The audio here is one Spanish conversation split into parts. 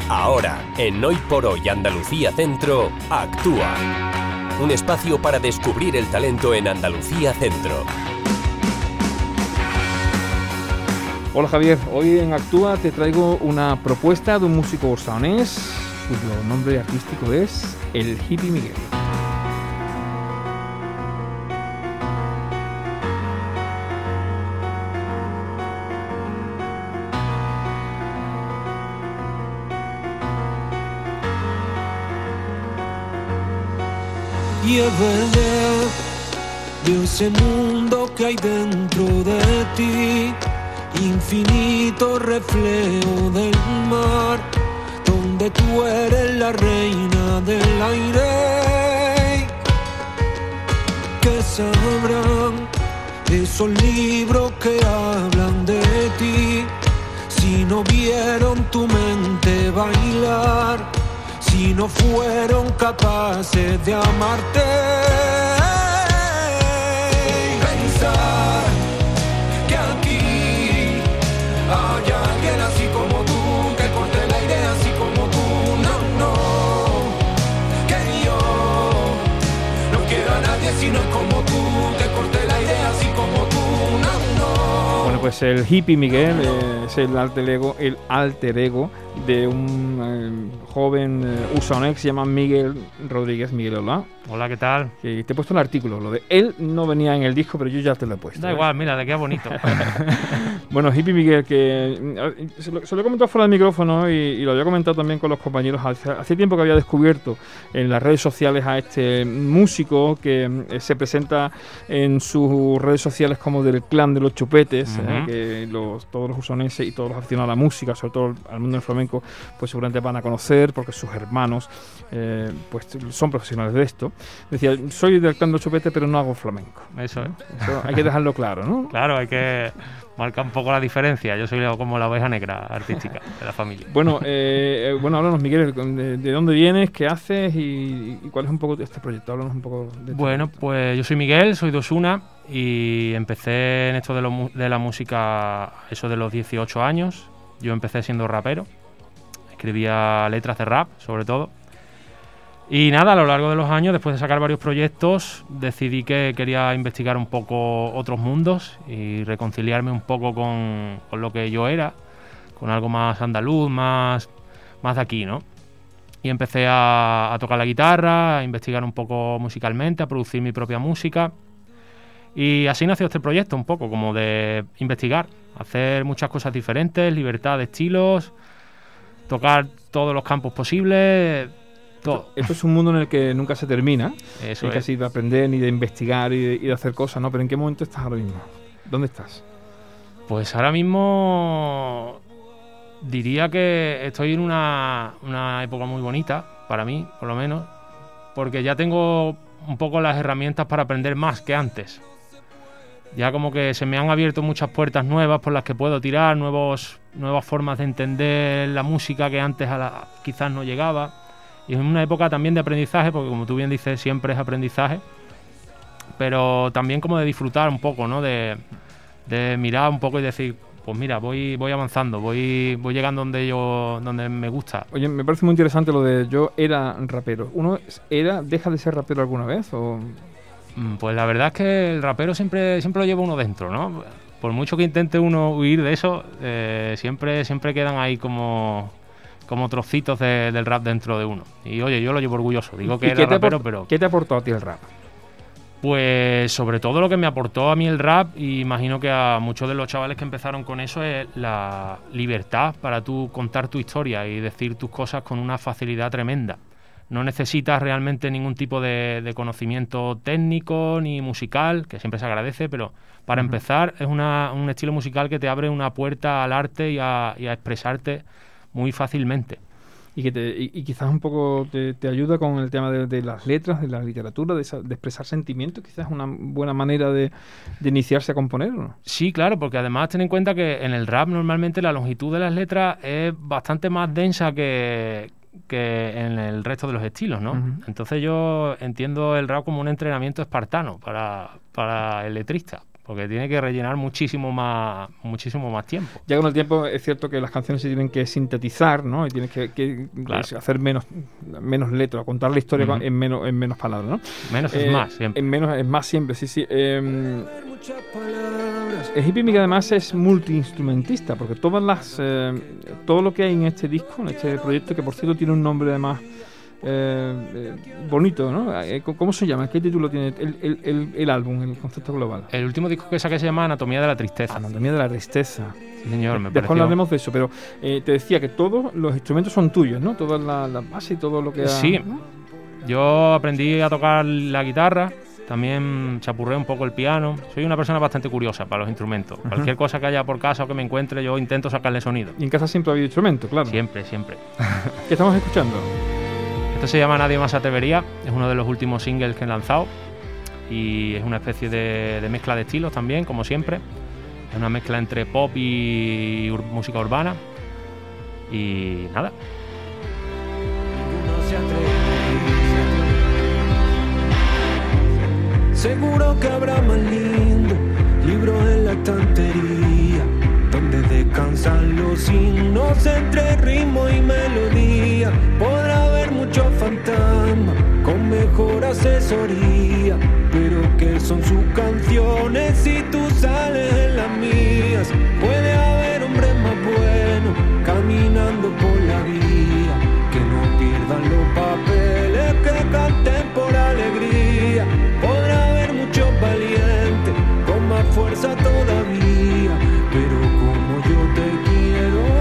Ahora, en Hoy por Hoy Andalucía Centro, Actúa. Un espacio para descubrir el talento en Andalucía Centro. Hola Javier, hoy en Actúa te traigo una propuesta de un músico osaonés cuyo nombre artístico es El Hippie Miguel. Y es verdad, veo ese mundo que hay dentro de ti, infinito reflejo del mar, donde tú eres la reina del aire. ¿Qué sabrán esos libros que hablan de ti, si no vieron tu mente bailar, si no fueron capaces de amarte? Pensar que aquí hay alguien así como tú, que corte el aire así como tú. No, que yo no quiero a nadie si no es como tú, que corte el aire así como tú. No. Bueno, pues el Hippie Miguel es el alter ego de un joven usaonés que se llama Miguel Rodríguez. Miguel, hola. Hola, ¿qué tal? Que te he puesto el artículo, lo de él no venía en el disco, pero yo ya te lo he puesto. Da igual, mira, le queda bonito. Bueno, Hippie Miguel, que se lo he comentado fuera del micrófono y lo había comentado también con los compañeros. Hace tiempo que había descubierto en las redes sociales a este músico que se presenta en sus redes sociales como del clan de los chupetes, que todos los usaoneses y todos los aficionados a la música, sobre todo al mundo del flamenco, pues seguramente van a conocer porque sus hermanos pues son profesionales de esto. Decía, soy del clan de los chupetes pero no hago flamenco. Eso es. Eso hay que dejarlo claro, ¿no? Claro, hay que marcar un poco la diferencia. Yo soy como la oveja negra artística de la familia. Bueno, háblanos, Miguel, de dónde vienes, qué haces y cuál es un poco este proyecto. Háblanos un poco de Bueno, pues yo soy Miguel, soy de Osuna y empecé en esto de la música eso de los 18 años. Yo empecé siendo rapero, escribía letras de rap, sobre todo. Y nada, a lo largo de los años, después de sacar varios proyectos, decidí que quería investigar un poco otros mundos y reconciliarme un poco con lo que yo era, con algo más andaluz, más de aquí, ¿no? Y empecé a tocar la guitarra, a investigar un poco musicalmente, a producir mi propia música. Y así nació este proyecto, un poco como de investigar, hacer muchas cosas diferentes, libertad de estilos, tocar todos los campos posibles. Todo. Esto es un mundo en el que nunca se termina. Eso es. Casi de aprender, ni de investigar y de hacer cosas, ¿no? Pero ¿en qué momento estás ahora mismo? ¿Dónde estás? Pues ahora mismo diría que estoy en una época muy bonita, para mí, por lo menos, porque ya tengo un poco las herramientas para aprender más que antes. Ya como que se me han abierto muchas puertas nuevas por las que puedo tirar, nuevas formas de entender la música que antes quizás no llegaba. Y es una época también de aprendizaje, porque como tú bien dices, siempre es aprendizaje, pero también como de disfrutar un poco, ¿no? De mirar un poco y decir, pues mira, voy avanzando, voy llegando donde me gusta. Oye, me parece muy interesante lo de yo era rapero. ¿Uno deja de ser rapero alguna vez o...? Pues la verdad es que el rapero siempre lo lleva uno dentro, ¿no? Por mucho que intente uno huir de eso, siempre quedan ahí como trocitos del rap dentro de uno. Y oye, yo lo llevo orgulloso. Digo que era rapero, pero... ¿Qué te aportó a ti el rap? Pues sobre todo lo que me aportó a mí el rap, y imagino que a muchos de los chavales que empezaron con eso, es la libertad para tú contar tu historia y decir tus cosas con una facilidad tremenda. No necesitas realmente ningún tipo de conocimiento técnico ni musical, que siempre se agradece, pero para empezar es un estilo musical que te abre una puerta al arte y a expresarte muy fácilmente. Y quizás un poco te ayuda con el tema de las letras, de la literatura, de expresar sentimientos. Quizás es una buena manera de iniciarse a componer, ¿no? Sí, claro, porque además ten en cuenta que en el rap normalmente la longitud de las letras es bastante más densa que en el resto de los estilos, ¿no? Entonces yo entiendo el rap como un entrenamiento espartano para el letrista, porque tiene que rellenar muchísimo más tiempo. Ya con el tiempo es cierto que las canciones se tienen que sintetizar, ¿no? Y tienes que Claro. hacer menos letras, contar la historia Ujú. en menos palabras, ¿no? Menos es más, siempre. En menos es más siempre, sí, sí. Muchas palabras. El Hippie Miguel además es multiinstrumentista, porque todo lo que hay en este disco, en este proyecto, que por cierto tiene un nombre además bonito, ¿no? ¿Cómo se llama? ¿Qué título tiene el álbum, el concepto global? El último disco que saqué se llama Anatomía de la Tristeza. Anatomía de la tristeza. Sí, señor, me Después pareció. hablaremos de eso, pero te decía que todos los instrumentos son tuyos, ¿no? Todas las bases y todo lo que... Sí. ¿no? Yo aprendí a tocar la guitarra, también chapurré un poco el piano. Soy una persona bastante curiosa para los instrumentos. Cualquier cosa que haya por casa o que me encuentre, yo intento sacarle sonido. Y en casa siempre ha habido instrumentos, claro. Siempre, siempre. ¿Qué estamos escuchando? Esto se llama Nadie más se atrevería, es uno de los últimos singles que he lanzado y es una especie de mezcla de estilos también, como siempre. Es una mezcla entre pop y música urbana y nada. Ninguno se atreve. Seguro que habrá más lindo libros en la estantería, donde descansan los himnos entre ritmo y melodía. Podrá haber muchos fantasmas con mejor asesoría, pero que son sus canciones si tú sales en las mías. Puede haber hombres más buenos caminando por la vía, que no pierdan los papeles, que canten por alegría. Podrá haber muchos valientes con más fuerza todavía, pero como yo te quiero.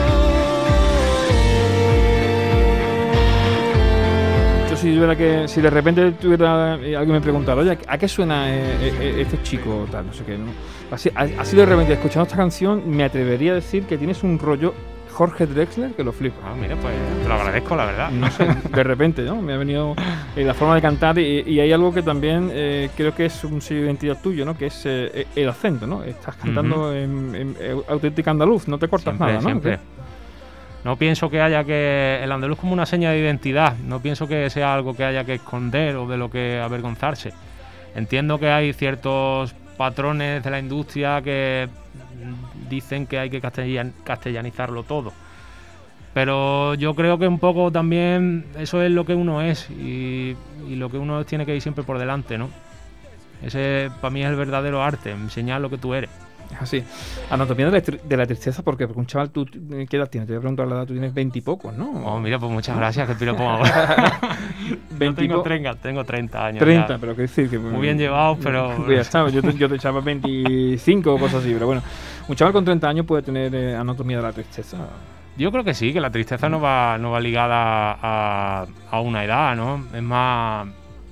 Yo si de repente tuviera alguien me preguntara, oye, ¿a qué suena este chico? Tal, no sé qué, ¿no? Así de repente, escuchando esta canción, me atrevería a decir que tienes un rollo Jorge Drexler que lo flipa. Ah, mira, pues te lo agradezco, la verdad. No sé, de repente, ¿no? Me ha venido la forma de cantar y hay algo que también creo que es un sello de identidad tuyo, ¿no? Que es el acento, ¿no? Estás cantando en auténtica andaluz, no te cortas Siempre, nada, ¿no? siempre. No pienso que haya que... El andaluz como una seña de identidad. No pienso que sea algo que haya que esconder o de lo que avergonzarse. Entiendo que hay ciertos patrones de la industria que dicen que hay que castellanizarlo todo. Pero yo creo que un poco también eso es lo que uno es y lo que uno tiene que ir siempre por delante, ¿no? Ese para mí es el verdadero arte, enseñar lo que tú eres. Es así. Anatomía de la tristeza, porque un chaval, ¿tú qué edad tienes? Te voy a preguntar la edad, tú tienes 20 y pocos, ¿no? Oh, mira, pues muchas gracias, que piropo ahora. Yo 20 y tengo 30 años 30, ya. pero qué decir que... Muy bien llevados, pero... Ya sabes, yo te echaba 25 o cosas así, pero bueno. Un chaval con 30 años puede tener anatomía de la tristeza. Yo creo que sí, que la tristeza no va ligada a una edad, ¿no? Es más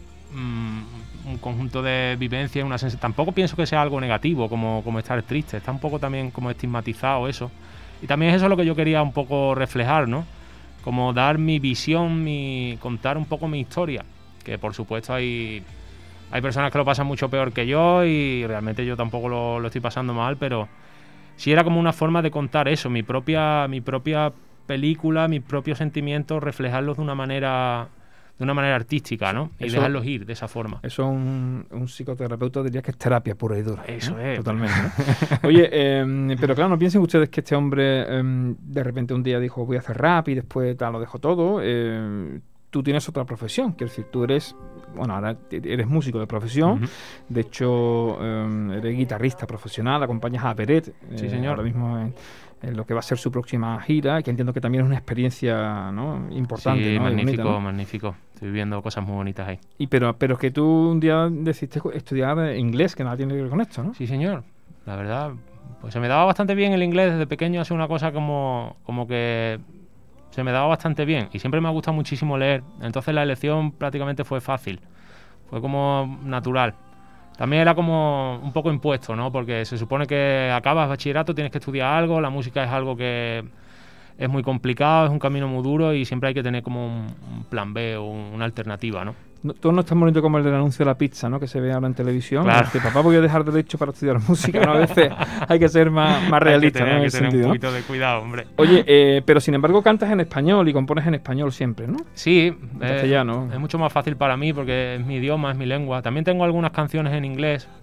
un conjunto de vivencias, una sensación. Tampoco pienso que sea algo negativo como estar triste, está un poco también como estigmatizado eso. Y también eso es lo que yo quería un poco reflejar, ¿no? Como dar mi visión, contar un poco mi historia, que por supuesto hay personas que lo pasan mucho peor que yo y realmente yo tampoco lo estoy pasando mal, pero sí era como una forma de contar eso, mi propia película, mis propios sentimientos, reflejarlos de una manera artística, ¿no? Y Eso- dejarlos ir de esa forma. Eso un psicoterapeuta diría que es terapia pura y dura. Eso ¿no? es. Totalmente. ¿No? Oye, pero claro, no piensen ustedes que este hombre de repente un día dijo voy a hacer rap y después lo dejó todo. Tú tienes otra profesión, quiero decir, tú eres, bueno, ahora eres músico de profesión, Ujú. de hecho eres guitarrista profesional, acompañas a Peret, Sí, señor. ahora mismo en lo que va a ser su próxima gira, que entiendo que también es una experiencia, ¿no? importante. Sí, ¿no? Y magnífico, bonita, ¿no? magnífico. Estoy viviendo cosas muy bonitas ahí. Pero que tú un día decidiste estudiar inglés, que nada tiene que ver con esto, ¿no? Sí, señor. La verdad, pues se me daba bastante bien el inglés desde pequeño. Ha sido una cosa como que se me daba bastante bien. Y siempre me ha gustado muchísimo leer. Entonces la elección prácticamente fue fácil. Fue como natural. También era como un poco impuesto, ¿no? Porque se supone que acabas bachillerato, tienes que estudiar algo. La música es algo que es muy complicado, es un camino muy duro y siempre hay que tener como un plan B o una alternativa, ¿no? Todo no es tan bonito como el del anuncio de la pizza, ¿no? Que se ve ahora en televisión. Claro. Papá, voy a dejar derecho para estudiar música, ¿no? A veces hay que ser más realista, ¿no? En Hay que ese tener un sentido, ¿no? poquito de cuidado, hombre. Oye, pero sin embargo cantas en español y compones en español siempre, ¿no? Sí, castellano. es mucho más fácil para mí porque es mi idioma, es mi lengua. También tengo algunas canciones en inglés,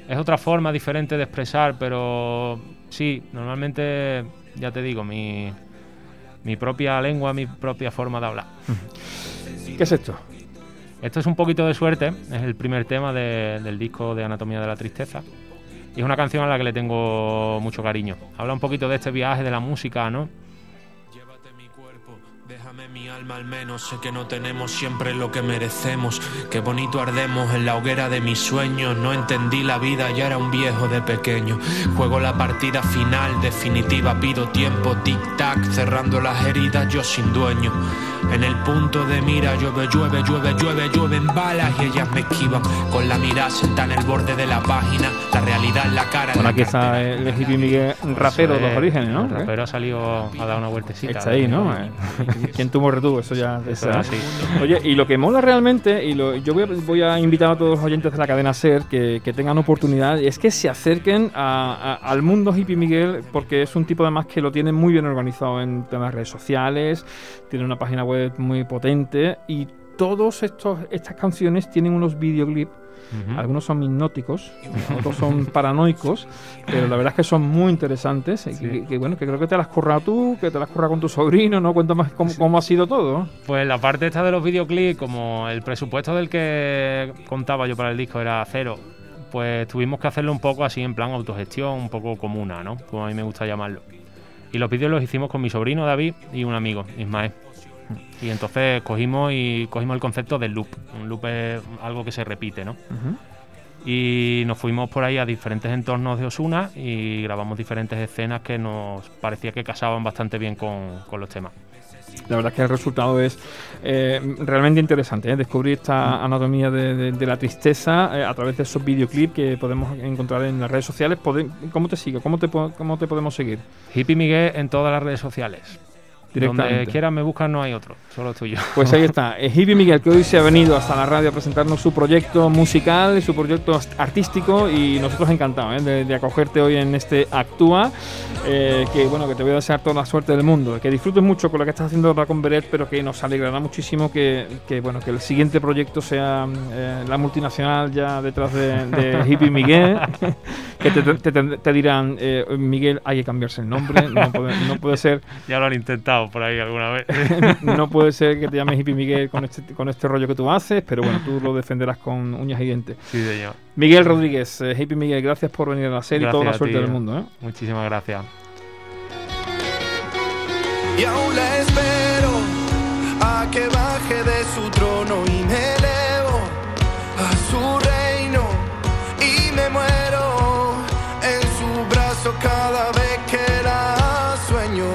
Es otra forma diferente de expresar, pero sí, normalmente, ya te digo, mi propia lengua, mi propia forma de hablar. ¿Qué es esto? Esto es Un poquito de suerte, es el primer tema del disco de Anatomía de la Tristeza. Y es una canción a la que le tengo mucho cariño. Habla un poquito de este viaje de la música, ¿no? Llévate mi cuerpo, déjame mi alma al menos. Sé que no tenemos siempre lo que merecemos. Qué bonito ardemos en la hoguera de mis sueños. No entendí la vida, ya era un viejo de pequeño. Juego la partida final, definitiva, pido tiempo. Tic-tac, cerrando las heridas, yo sin dueño. En el punto de mira llueve, llueve, llueve, llueve, llueven balas y ellas me esquivan. Con la mirada sentada en el borde de la página, la realidad en la cara. Bueno, aquí está el Hippie Miguel, rapero de los orígenes, ¿no? El rapero ha salido a dar una vueltecita. Está ahí, ¿no? ¿Quién tuvo retuvo? Eso ya eso es así. Oye, y lo que mola realmente, yo voy a invitar a todos los oyentes de la cadena SER que tengan oportunidad, es que se acerquen al mundo Hippie Miguel, porque es un tipo además que lo tiene muy bien organizado en temas de redes sociales, tiene una página web muy potente y todas estas canciones tienen unos videoclips. Algunos son hipnóticos, otros son paranoicos, pero la verdad es que son muy interesantes. Sí. Que bueno, que creo que te las has currado tú, que te las has currado con tu sobrino, ¿no? Cuéntame cómo ha sido todo. Pues la parte esta de los videoclips, como el presupuesto del que contaba yo para el disco era cero, pues tuvimos que hacerlo un poco así en plan autogestión, un poco comuna, ¿no? Como a mí me gusta llamarlo. Y los vídeos los hicimos con mi sobrino David y un amigo, Ismael. Y entonces cogimos el concepto del loop. Un loop es algo que se repite, ¿no? Y nos fuimos por ahí a diferentes entornos de Osuna y grabamos diferentes escenas que nos parecía que casaban bastante bien con los temas. La verdad es que el resultado es realmente interesante, ¿eh? Descubrir esta anatomía de la tristeza a través de esos videoclips que podemos encontrar en las redes sociales. ¿Cómo te sigue? ¿Cómo te podemos seguir? Hippie Miguel en todas las redes sociales. Donde quieras me buscan, no hay otro, solo tuyo. Pues ahí está, Hippie Miguel, que hoy se ha venido hasta la radio a presentarnos su proyecto musical, su proyecto artístico, y nosotros encantados de acogerte hoy en este Actúa, que bueno, que te voy a desear toda la suerte del mundo, que disfrutes mucho con lo que estás haciendo ahora con Beret, pero que nos alegrará muchísimo que el siguiente proyecto sea la multinacional ya detrás de Hippie Miguel, que te dirán, Miguel, hay que cambiarse el nombre, no puede ser. Ya lo han intentado por ahí alguna vez. No puede ser que te llames Hippie Miguel con este rollo que tú haces, pero bueno, tú lo defenderás con uñas y dientes. Sí, señor. Miguel Rodríguez, Hippie Miguel, gracias por venir a la serie y toda la suerte del mundo, ¿eh? Muchísimas gracias. Y aún la espero a que baje de su trono y me elevo a su reino y me muero en su brazo cada vez que la sueño.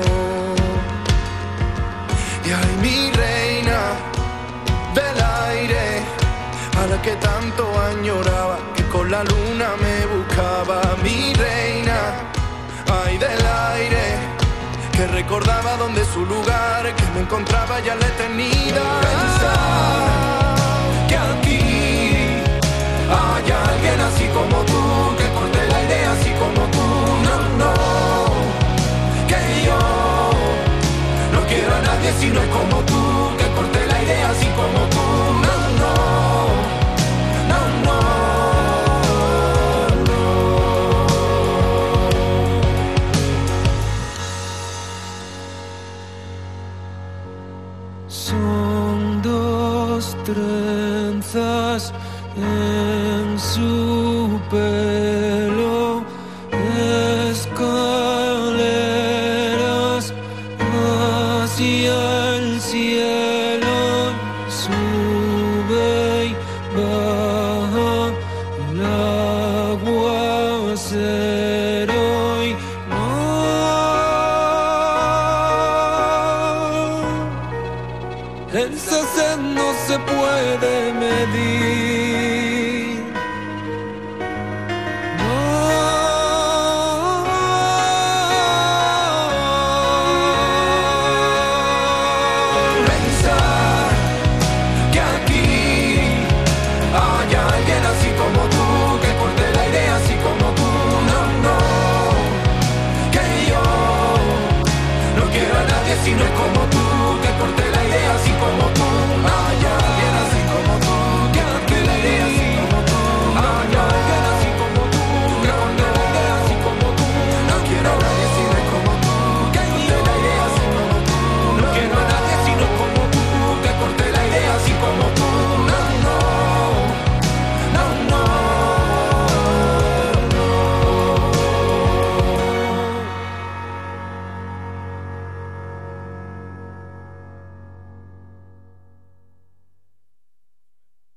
Y ay, mi reina del aire, a la que tanto añoraba, que con la luna me buscaba. Mi reina, ay, del aire, que recordaba dónde es su lugar, que me encontraba ya en la eternidad. Pensar que aquí hay alguien así como tú, que corte el aire así como tú. No, no, que yo no quiero a nadie si no es como tú, que corte el aire así como tú. No, no, no, no, no. Son dos trenzas en su pelo, escaleras hacia el cielo, sube y baja el aguacero y no. Esa sed no se puede medir. No. Pensar que aquí hay alguien así como tú, que corte el aire así como tú. No, no, que yo no quiero a nadie si no es como tú.